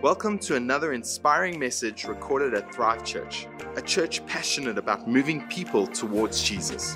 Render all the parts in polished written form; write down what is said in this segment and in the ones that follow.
Welcome to another inspiring message recorded at Thrive Church, a church passionate about moving people towards Jesus.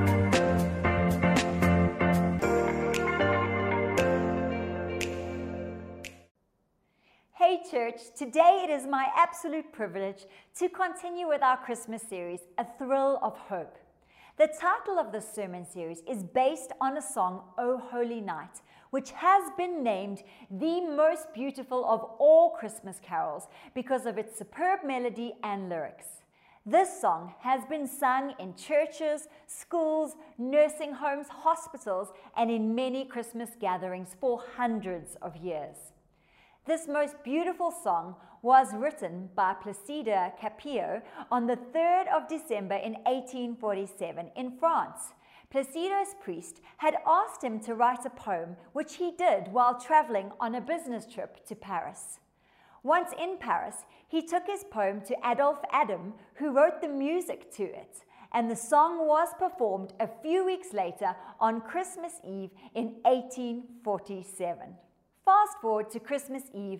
Hey church, today it is my absolute privilege to continue with our Christmas series, A Thrill of Hope. The title of this sermon series is based on a song, O Holy Night, which has been named the most beautiful of all Christmas carols because of its superb melody and lyrics. This song has been sung in churches, schools, nursing homes, hospitals, and in many Christmas gatherings for hundreds of years. This most beautiful song was written by Placido Cappeau on the 3rd of December in 1847 in France. Placido's priest had asked him to write a poem, which he did while traveling on a business trip to Paris. Once in Paris, he took his poem to Adolphe Adam, who wrote the music to it, and the song was performed a few weeks later on Christmas Eve in 1847. Fast forward to Christmas Eve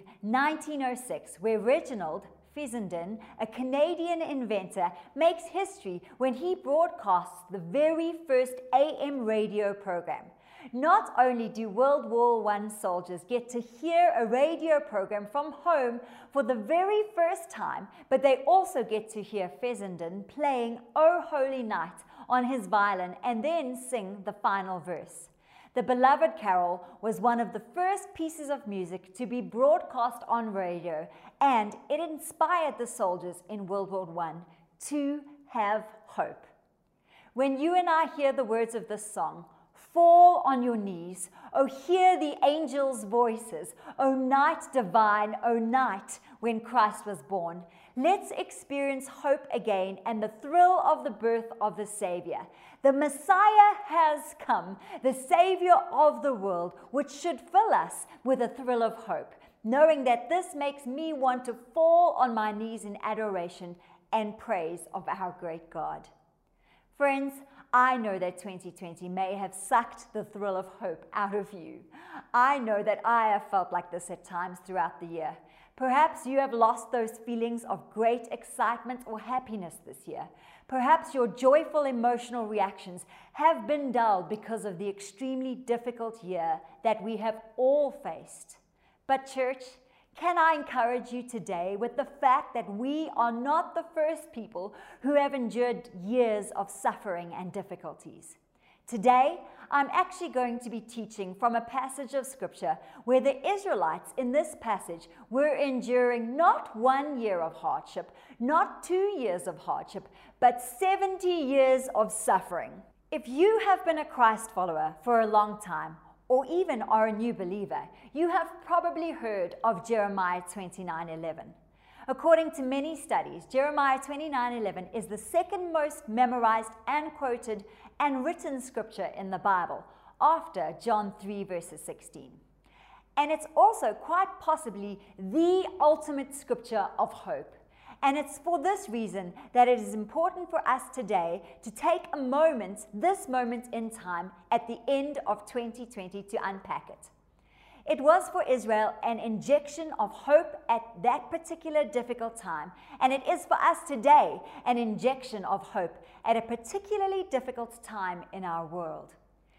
1906, where Reginald Fessenden, a Canadian inventor, makes history when he broadcasts the very first AM radio program. Not only do World War I soldiers get to hear a radio program from home for the very first time, but they also get to hear Fessenden playing O Holy Night on his violin and then sing the final verse. The beloved carol was one of the first pieces of music to be broadcast on radio, and it inspired the soldiers in World War I to have hope. When you and I hear the words of this song, fall on your knees, oh hear the angels' voices, O night divine, O night when Christ was born. Let's experience hope again and the thrill of the birth of the Savior. The Messiah has come, the Savior of the world, which should fill us with a thrill of hope, knowing that this makes me want to fall on my knees in adoration and praise of our great God. Friends, I know that 2020 may have sucked the thrill of hope out of you. I know that I have felt like this at times throughout the year. Perhaps you have lost those feelings of great excitement or happiness this year. Perhaps your joyful emotional reactions have been dulled because of the extremely difficult year that we have all faced. But church, can I encourage you today with the fact that we are not the first people who have endured years of suffering and difficulties. Today, I'm actually going to be teaching from a passage of scripture where the Israelites in this passage were enduring not 1 year of hardship, not 2 years of hardship, but 70 years of suffering. If you have been a Christ follower for a long time, or even are a new believer, you have probably heard of Jeremiah 29:11. According to many studies, Jeremiah 29:11 is the second most memorized and quoted and written scripture in the Bible, after John 3 verses 16. And it's also quite possibly the ultimate scripture of hope. And it's for this reason that it is important for us today to take a moment, this moment in time, at the end of 2020 to unpack it. It was for Israel an injection of hope at that particular difficult time, and it is for us today an injection of hope at a particularly difficult time in our world.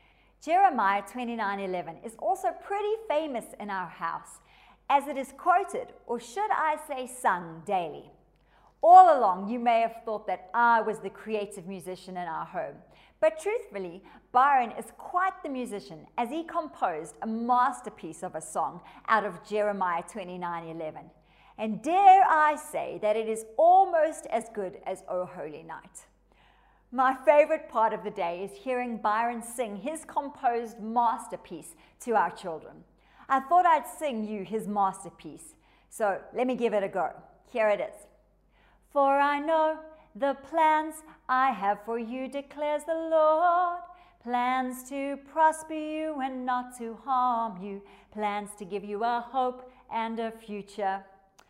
Jeremiah 29:11 is also pretty famous in our house, as it is quoted, or should I say sung, daily. All along, you may have thought that I was the creative musician in our home. But truthfully, Byron is quite the musician, as he composed a masterpiece of a song out of Jeremiah 29:11. And dare I say that it is almost as good as O Holy Night. My favorite part of the day is hearing Byron sing his composed masterpiece to our children. I thought I'd sing you his masterpiece, so let me give it a go. Here it is. For I know the plans I have for you, declares the Lord. Plans to prosper you and not to harm you. Plans to give you a hope and a future.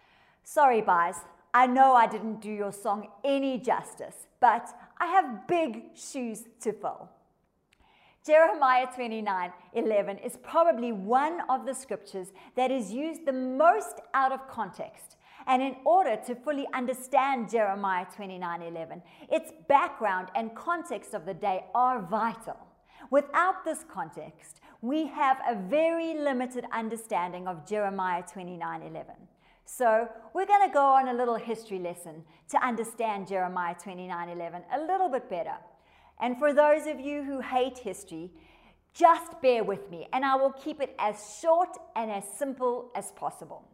Sorry, Byes. I know I didn't do your song any justice, but I have big shoes to fill. Jeremiah 29:11 is probably one of the scriptures that is used the most out of context. And in order to fully understand Jeremiah 29:11, its background and context of the day are vital. Without this context, we have a very limited understanding of Jeremiah 29:11. So we're going to go on a little history lesson to understand Jeremiah 29:11 a little bit better. And for those of you who hate history, just bear with me, and I will keep it as short and as simple as possible.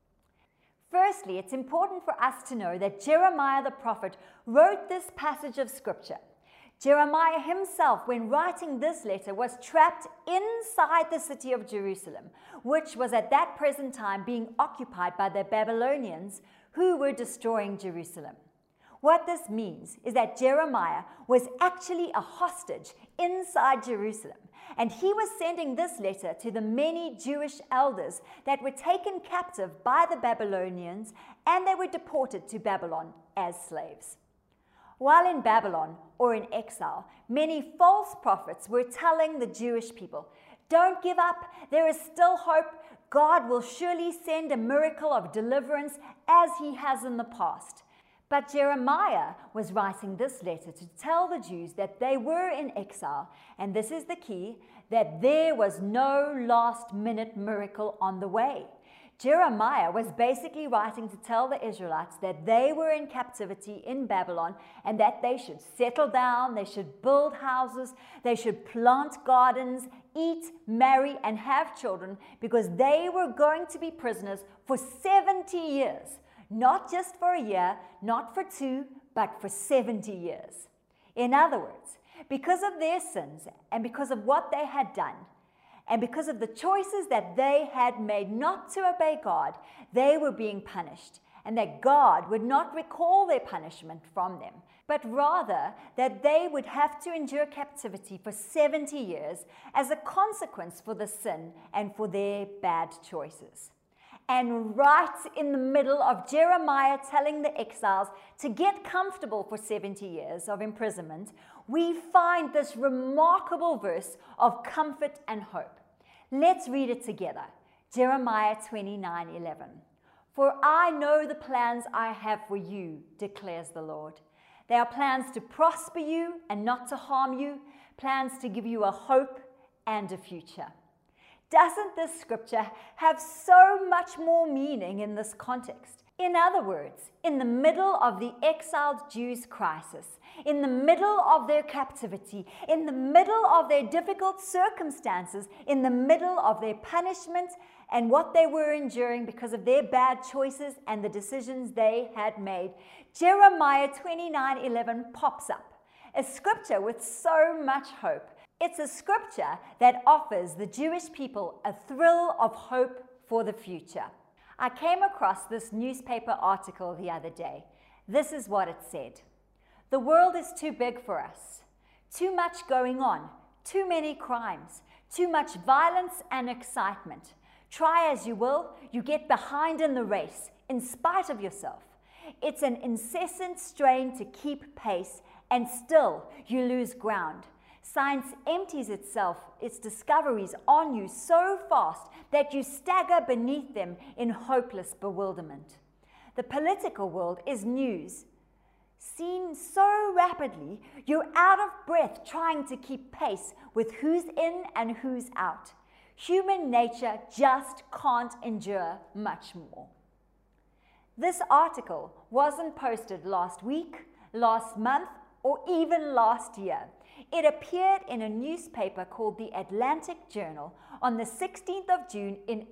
Firstly, it's important for us to know that Jeremiah the prophet wrote this passage of scripture. Jeremiah himself, when writing this letter, was trapped inside the city of Jerusalem, which was at that present time being occupied by the Babylonians, who were destroying Jerusalem. What this means is that Jeremiah was actually a hostage inside Jerusalem, and he was sending this letter to the many Jewish elders that were taken captive by the Babylonians, and they were deported to Babylon as slaves. While in Babylon, or in exile, many false prophets were telling the Jewish people, "Don't give up, there is still hope. God will surely send a miracle of deliverance as he has in the past." But Jeremiah was writing this letter to tell the Jews that they were in exile, and this is the key, that there was no last-minute miracle on the way. Jeremiah was basically writing to tell the Israelites that they were in captivity in Babylon and that they should settle down, they should build houses, they should plant gardens, eat, marry, and have children, because they were going to be prisoners for 70 years. Not just for a year, not for 2, but for 70 years. In other words, because of their sins and because of what they had done, and because of the choices that they had made not to obey God, they were being punished, and that God would not recall their punishment from them, but rather that they would have to endure captivity for 70 years as a consequence for the sin and for their bad choices. And right in the middle of Jeremiah telling the exiles to get comfortable for 70 years of imprisonment, we find this remarkable verse of comfort and hope. Let's read it together. Jeremiah 29:11. "For I know the plans I have for you, declares the Lord. They are plans to prosper you and not to harm you, plans to give you a hope and a future." Doesn't this scripture have so much more meaning in this context? In other words, in the middle of the exiled Jews' crisis, in the middle of their captivity, in the middle of their difficult circumstances, in the middle of their punishment and what they were enduring because of their bad choices and the decisions they had made, Jeremiah 29:11 pops up, a scripture with so much hope. It's a scripture that offers the Jewish people a thrill of hope for the future. I came across this newspaper article the other day. This is what it said. "The world is too big for us. Too much going on. Too many crimes. Too much violence and excitement. Try as you will, you get behind in the race, in spite of yourself. It's an incessant strain to keep pace, and still you lose ground. Science empties its discoveries on you so fast that you stagger beneath them in hopeless bewilderment. The political world is news, seen so rapidly, you're out of breath trying to keep pace with who's in and who's out. Human nature just can't endure much more." This article wasn't posted last week, last month, or even last year. It appeared in a newspaper called the Atlantic Journal on the 16th of June in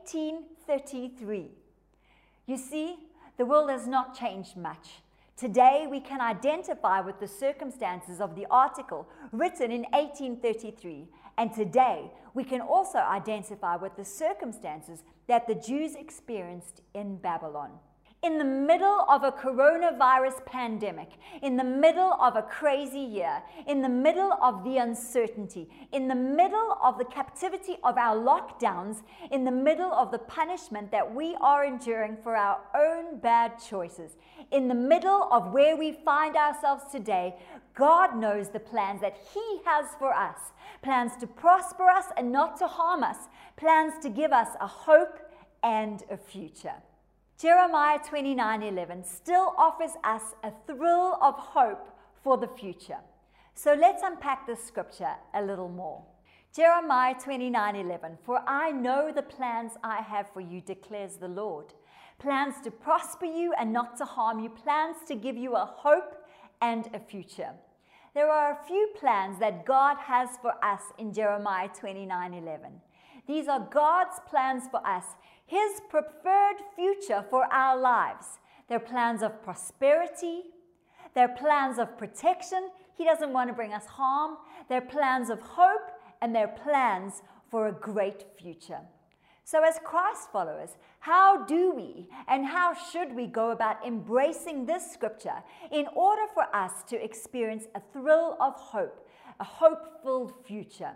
1833. You see, the world has not changed much. Today, we can identify with the circumstances of the article written in 1833, and today, we can also identify with the circumstances that the Jews experienced in Babylon. In the middle of a coronavirus pandemic, in the middle of a crazy year, in the middle of the uncertainty, in the middle of the captivity of our lockdowns, in the middle of the punishment that we are enduring for our own bad choices, in the middle of where we find ourselves today, God knows the plans that He has for us. Plans to prosper us and not to harm us. Plans to give us a hope and a future. Jeremiah 29:11 still offers us a thrill of hope for the future. So let's unpack this scripture a little more. Jeremiah 29:11, "For I know the plans I have for you, declares the Lord. Plans to prosper you and not to harm you, plans to give you a hope and a future." There are a few plans that God has for us in Jeremiah 29:11. These are God's plans for us, His preferred future for our lives. They're plans of prosperity. They're plans of protection. He doesn't want to bring us harm. They're plans of hope, and they're plans for a great future. So as Christ followers, how do we and how should we go about embracing this scripture in order for us to experience a thrill of hope, a hope-filled future?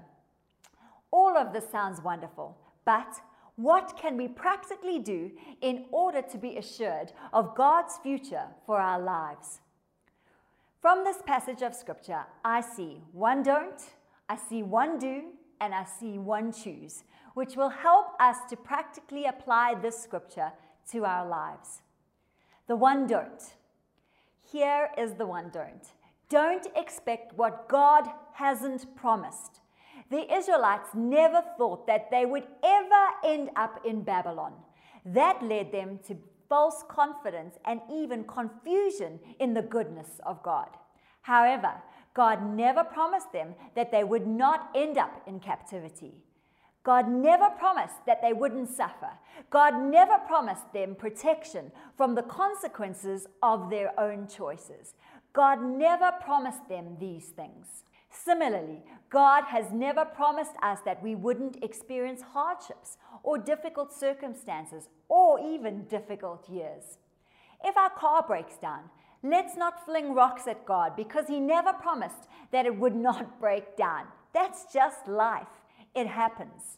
All of this sounds wonderful, but what can we practically do in order to be assured of God's future for our lives? From this passage of scripture, I see one don't, I see one do, and I see one choose, which will help us to practically apply this scripture to our lives. The one don't. Here is the one don't. Don't expect what God hasn't promised. The Israelites never thought that they would ever end up in Babylon. That led them to false confidence and even confusion in the goodness of God. However, God never promised them that they would not end up in captivity. God never promised that they wouldn't suffer. God never promised them protection from the consequences of their own choices. God never promised them these things. Similarly, God has never promised us that we wouldn't experience hardships or difficult circumstances or even difficult years. If our car breaks down, let's not fling rocks at God because He never promised that it would not break down. That's just life. It happens.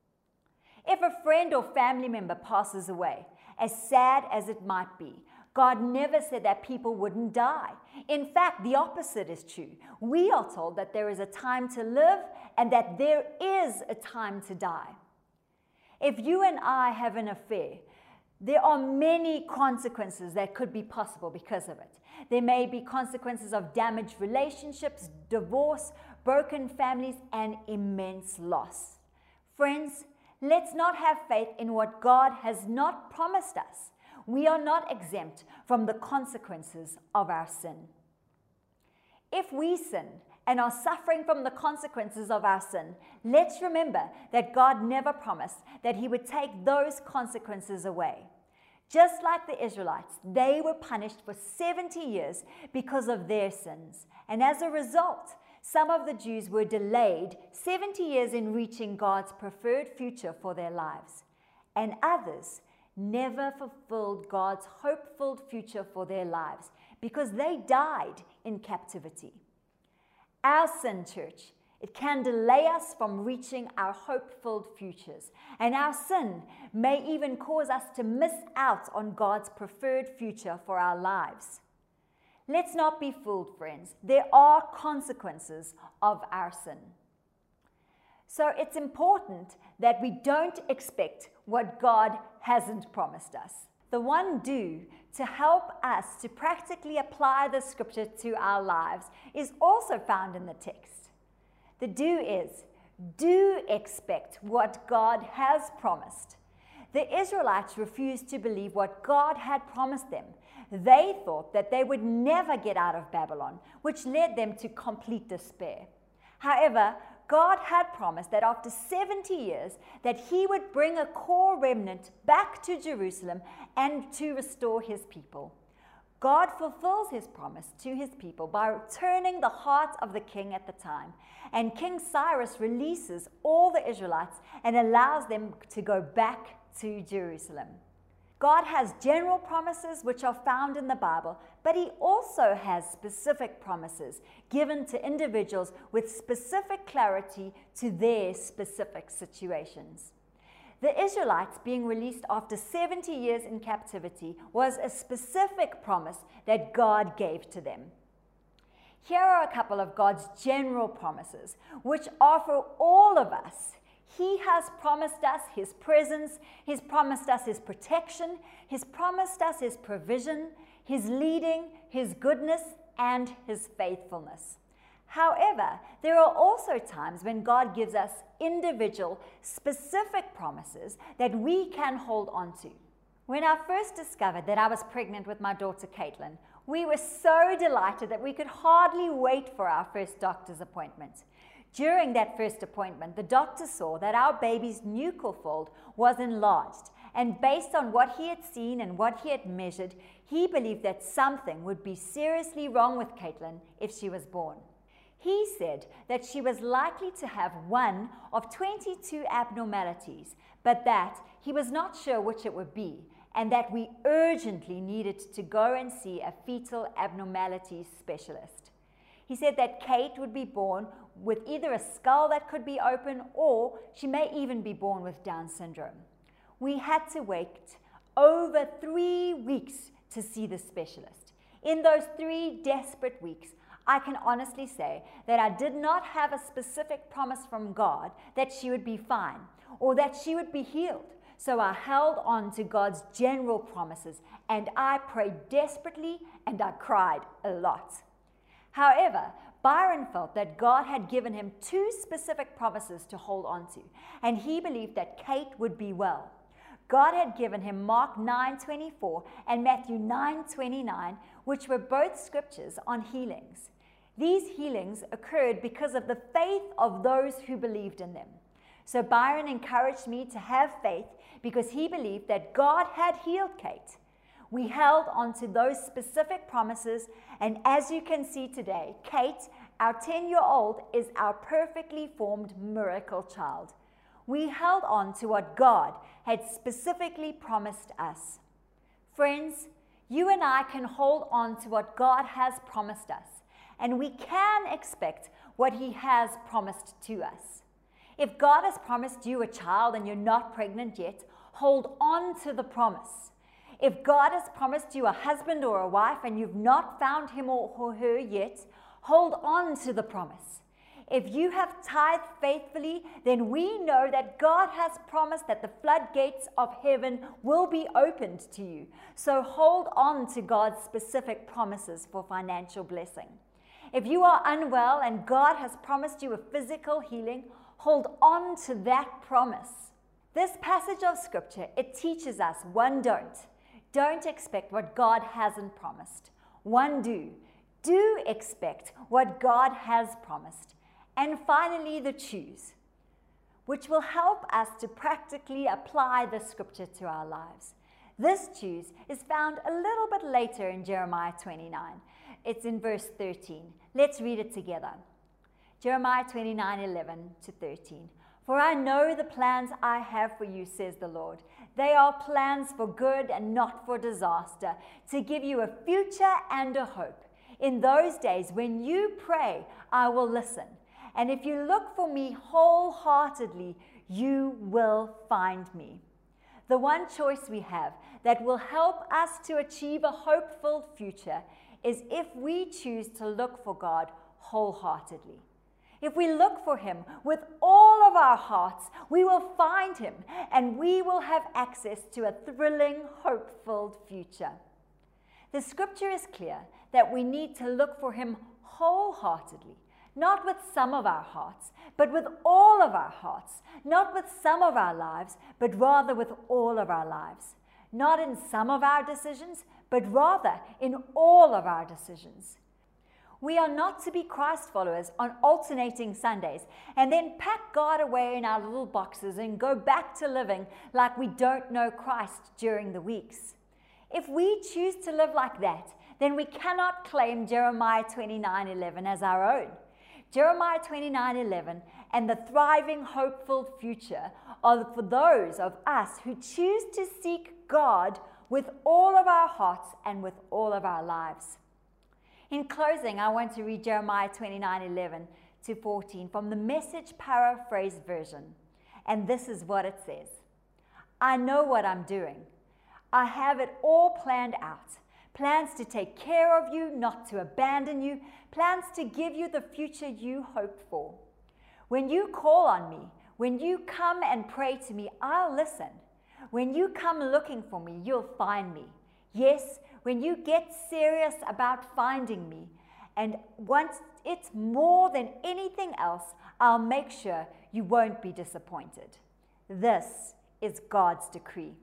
If a friend or family member passes away, as sad as it might be, God never said that people wouldn't die. In fact, the opposite is true. We are told that there is a time to live and that there is a time to die. If you and I have an affair, there are many consequences that could be possible because of it. There may be consequences of damaged relationships, divorce, broken families, and immense loss. Friends, let's not have faith in what God has not promised us. We are not exempt from the consequences of our sin. If we sin and are suffering from the consequences of our sin, let's remember that God never promised that He would take those consequences away. Just like the Israelites, they were punished for 70 years because of their sins. And as a result, some of the Jews were delayed 70 years in reaching God's preferred future for their lives. And others never fulfilled God's hope-filled future for their lives because they died in captivity. Our sin, church, it can delay us from reaching our hope-filled futures. And our sin may even cause us to miss out on God's preferred future for our lives. Let's not be fooled, friends. There are consequences of our sin. So it's important that we don't expect what God hasn't promised us. The one do to help us to practically apply the scripture to our lives is also found in the text. The do is, do expect what God has promised. The Israelites refused to believe what God had promised them. They thought that they would never get out of Babylon, which led them to complete despair. However, God had promised that after 70 years that He would bring a core remnant back to Jerusalem and to restore His people. God fulfills His promise to His people by turning the heart of the king at the time. And King Cyrus releases all the Israelites and allows them to go back to Jerusalem. God has general promises which are found in the Bible, but He also has specific promises given to individuals with specific clarity to their specific situations. The Israelites being released after 70 years in captivity was a specific promise that God gave to them. Here are a couple of God's general promises, which are for all of us. He has promised us His presence, He's promised us His protection, He's promised us His provision, His leading, His goodness, and His faithfulness. However, there are also times when God gives us individual, specific promises that we can hold on to. When I first discovered that I was pregnant with my daughter Caitlin, we were so delighted that we could hardly wait for our first doctor's appointment. During that first appointment, the doctor saw that our baby's nuchal fold was enlarged, and based on what he had seen and what he had measured, he believed that something would be seriously wrong with Caitlin if she was born. He said that she was likely to have one of 22 abnormalities, but that he was not sure which it would be, and that we urgently needed to go and see a fetal abnormalities specialist. He said that Kate would be born with either a skull that could be open, or she may even be born with Down syndrome. We had to wait over 3 weeks to see the specialist. In those 3 desperate weeks, I can honestly say that I did not have a specific promise from God that she would be fine or that she would be healed. So I held on to God's general promises, and I prayed desperately and I cried a lot. However, Byron felt that God had given him 2 specific promises to hold on to, and he believed that Kate would be well. God had given him Mark 9:24 and Matthew 9:29, which were both scriptures on healings. These healings occurred because of the faith of those who believed in them. So Byron encouraged me to have faith because he believed that God had healed Kate. We held on to those specific promises, and as you can see today, Kate, our 10-year-old, is our perfectly formed miracle child. We held on to what God had specifically promised us. Friends, you and I can hold on to what God has promised us, and we can expect what He has promised to us. If God has promised you a child and you're not pregnant yet, hold on to the promise. If God has promised you a husband or a wife and you've not found him or her yet, hold on to the promise. If you have tithed faithfully, then we know that God has promised that the floodgates of heaven will be opened to you. So hold on to God's specific promises for financial blessing. If you are unwell and God has promised you a physical healing, hold on to that promise. This passage of scripture, it teaches us one don't. Don't expect what God hasn't promised. One do. Do expect what God has promised. And finally, the choose, which will help us to practically apply the scripture to our lives. This choose is found a little bit later in Jeremiah 29. It's in verse 13. Let's read it together. Jeremiah 29:11-13. For I know the plans I have for you, says the Lord. They are plans for good and not for disaster, to give you a future and a hope. In those days, when you pray, I will listen. And if you look for me wholeheartedly, you will find me. The one choice we have that will help us to achieve a hopeful future is if we choose to look for God wholeheartedly. If we look for Him with all of our hearts, we will find Him, and we will have access to a thrilling, hope-filled future. The scripture is clear that we need to look for Him wholeheartedly, not with some of our hearts, but with all of our hearts, not with some of our lives, but rather with all of our lives, not in some of our decisions, but rather in all of our decisions. We are not to be Christ followers on alternating Sundays and then pack God away in our little boxes and go back to living like we don't know Christ during the weeks. If we choose to live like that, then we cannot claim Jeremiah 29:11 as our own. Jeremiah 29:11 and the thriving, hopeful future are for those of us who choose to seek God with all of our hearts and with all of our lives. In closing, I want to read Jeremiah 29:11 to 14 from the Message Paraphrased Version. And this is what it says. I know what I'm doing. I have it all planned out. Plans to take care of you, not to abandon you. Plans to give you the future you hoped for. When you call on me, when you come and pray to me, I'll listen. When you come looking for me, you'll find me. Yes, when you get serious about finding me, and once it's more than anything else, I'll make sure you won't be disappointed. This is God's decree.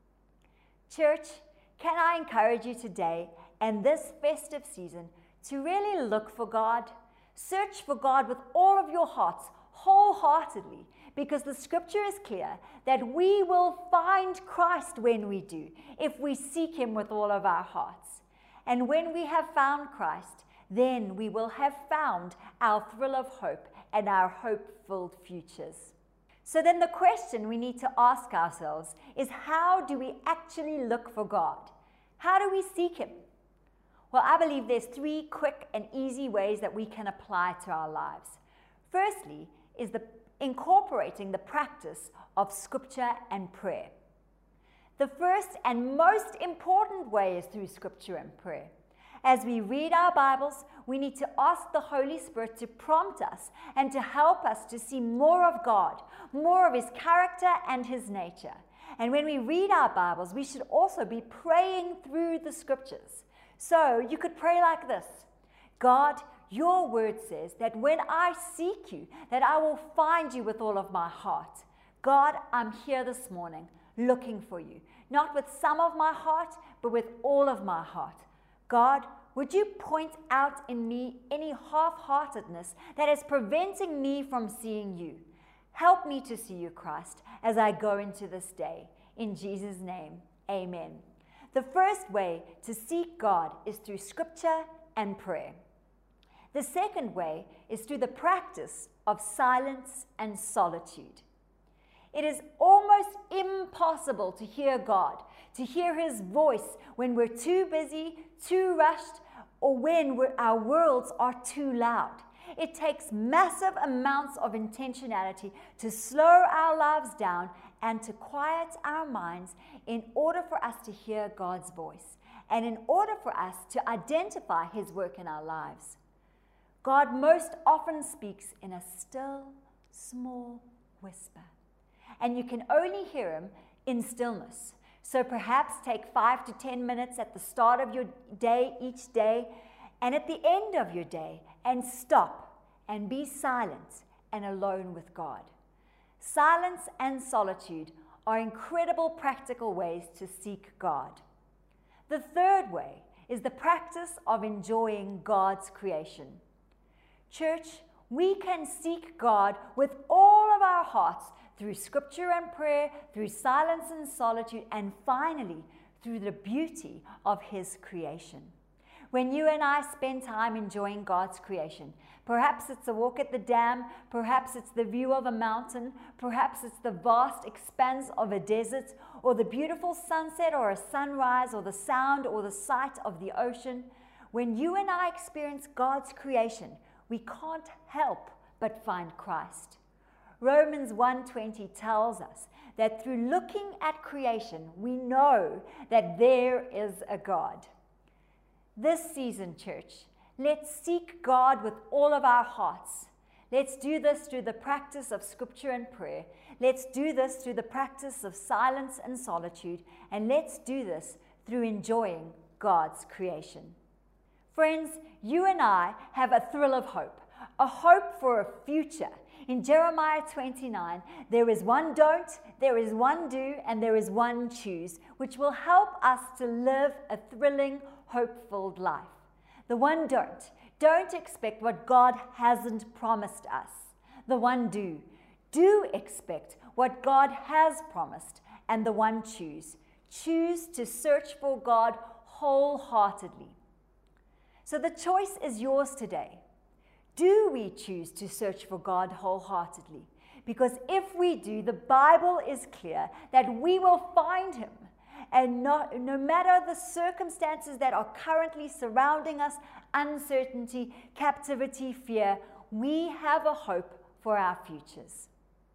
Church, can I encourage you today and this festive season to really look for God? Search for God with all of your hearts, wholeheartedly, because the scripture is clear that we will find Christ when we do, if we seek him with all of our hearts. And when we have found Christ, then we will have found our thrill of hope and our hope-filled futures. So then the question we need to ask ourselves is, how do we actually look for God? How do we seek him? Well, I believe there's 3 quick and easy ways that we can apply to our lives. Firstly is incorporating the practice of scripture and prayer. The first and most important way is through scripture and prayer. As we read our Bibles, we need to ask the Holy Spirit to prompt us and to help us to see more of God, more of his character and his nature. And when we read our Bibles, we should also be praying through the scriptures. So you could pray like this: God, your word says that when I seek you, that I will find you with all of my heart. God, I'm here this morning looking for you, not with some of my heart, but with all of my heart. God, would you point out in me any half-heartedness that is preventing me from seeing you? Help me to see you, Christ, as I go into this day. In Jesus' name, amen. The first way to seek God is through scripture and prayer. The second way is through the practice of silence and solitude. It is almost impossible to hear God, to hear his voice when we're too busy, too rushed, or when our worlds are too loud. It takes massive amounts of intentionality to slow our lives down and to quiet our minds in order for us to hear God's voice and in order for us to identify his work in our lives. God most often speaks in a still, small whisper, and you can only hear him in stillness. So perhaps take 5 to 10 minutes at the start of your day each day and at the end of your day, and stop and be silent and alone with God. Silence and solitude are incredible practical ways to seek God. The third way is the practice of enjoying God's creation. Church, we can seek God with all of our hearts through scripture and prayer, through silence and solitude, and finally, through the beauty of his creation. When you and I spend time enjoying God's creation, perhaps it's a walk at the dam, perhaps it's the view of a mountain, perhaps it's the vast expanse of a desert, or the beautiful sunset or a sunrise, or the sound or the sight of the ocean. When you and I experience God's creation, we can't help but find Christ. Romans 1:20 tells us that through looking at creation, we know that there is a God. This season, church, let's seek God with all of our hearts. Let's do this through the practice of scripture and prayer. Let's do this through the practice of silence and solitude. And let's do this through enjoying God's creation. Friends, you and I have a thrill of hope, a hope for a future. In Jeremiah 29, there is one don't, there is one do, and there is one choose, which will help us to live a thrilling, hope-filled life. The one don't expect what God hasn't promised us. The one do expect what God has promised. And the one choose to search for God wholeheartedly. So the choice is yours today. Do we choose to search for God wholeheartedly? Because if we do, the Bible is clear that we will find him. and no matter the circumstances that are currently surrounding us, uncertainty, captivity, fear, we have a hope for our futures.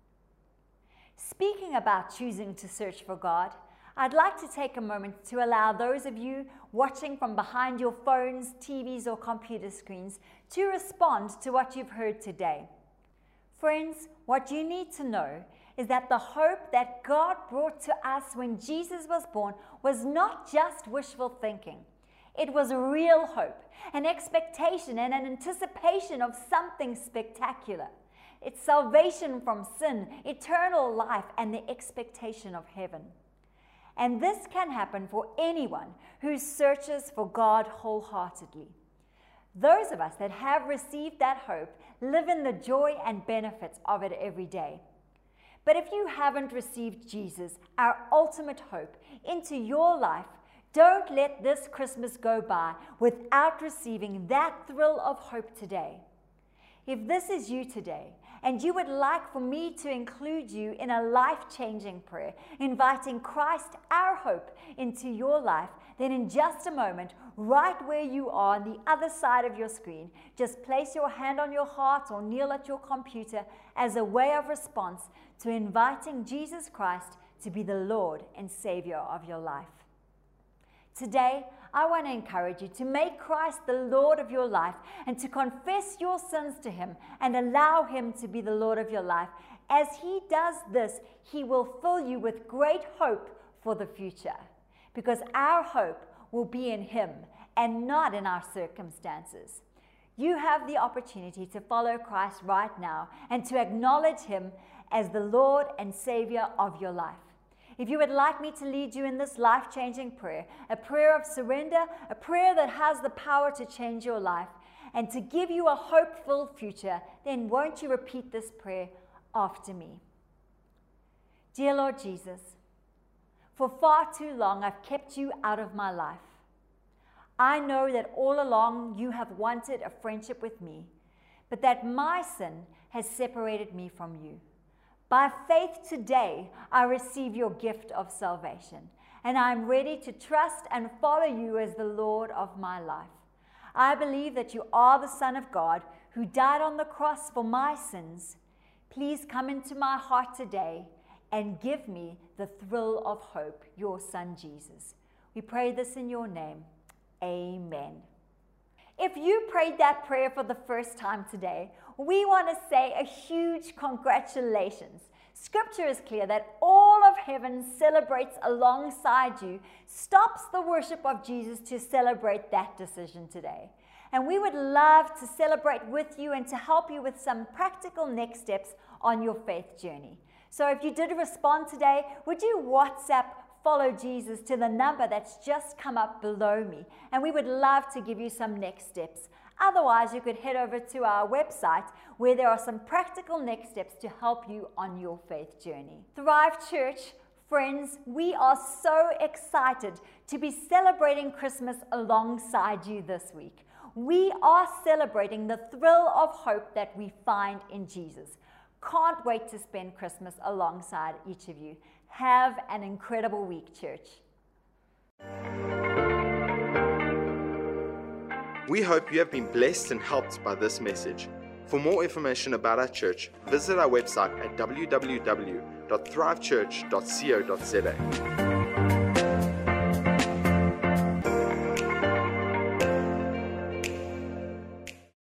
Speaking about choosing to search for God, I'd like to take a moment to allow those of you watching from behind your phones, TVs, or computer screens to respond to what you've heard today. Friends, what you need to know is that the hope that God brought to us when Jesus was born was not just wishful thinking. It was a real hope, an expectation and an anticipation of something spectacular. It's salvation from sin, eternal life, and the expectation of heaven. And this can happen for anyone who searches for God wholeheartedly. Those of us that have received that hope live in the joy and benefits of it every day. But if you haven't received Jesus, our ultimate hope, into your life, don't let this Christmas go by without receiving that thrill of hope today. If this is you today, and you would like for me to include you in a life-changing prayer, inviting Christ, our hope, into your life, then in just a moment, right where you are on the other side of your screen, just place your hand on your heart or kneel at your computer as a way of response to inviting Jesus Christ to be the Lord and Savior of your life. Today, I want to encourage you to make Christ the Lord of your life and to confess your sins to Him and allow Him to be the Lord of your life. As He does this, He will fill you with great hope for the future, because our hope will be in Him and not in our circumstances. You have the opportunity to follow Christ right now and to acknowledge Him as the Lord and Savior of your life. If you would like me to lead you in this life-changing prayer, a prayer of surrender, a prayer that has the power to change your life and to give you a hope-filled future, then won't you repeat this prayer after me? Dear Lord Jesus, for far too long I've kept you out of my life. I know that all along you have wanted a friendship with me, but that my sin has separated me from you. By faith today, I receive your gift of salvation, and I am ready to trust and follow you as the Lord of my life. I believe that you are the Son of God who died on the cross for my sins. Please come into my heart today and give me the thrill of hope, your Son Jesus. We pray this in your name. Amen. If you prayed that prayer for the first time today, we want to say a huge congratulations. Scripture is clear that all of heaven celebrates alongside you, stops the worship of Jesus to celebrate that decision today. And we would love to celebrate with you and to help you with some practical next steps on your faith journey. So if you did respond today, would you WhatsApp Follow Jesus to the number that's just come up below me, and we would love to give you some next steps. Otherwise, you could head over to our website where there are some practical next steps to help you on your faith journey. Thrive Church, friends, we are so excited to be celebrating Christmas alongside you this week. We are celebrating the thrill of hope that we find in Jesus. Can't wait to spend Christmas alongside each of you. Have an incredible week, church. We hope you have been blessed and helped by this message. For more information about our church, visit our website at www.thrivechurch.co.za.